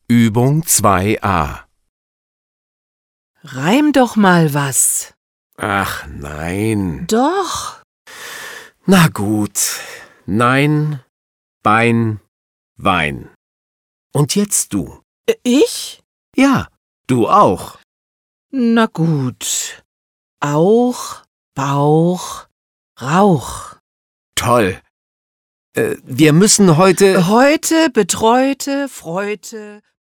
Übung 2a. Reim doch mal was. Ach nein. Doch. Na gut. Nein, Bein, Wein. Und jetzt du. Ich? Ja, du auch. Na gut. Auch, Bauch, Rauch. Toll. Wir müssen heute... Heute betreute, freute...